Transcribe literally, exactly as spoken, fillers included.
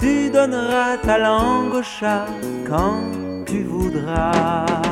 tu donneras ta langue au chat quand tu voudras.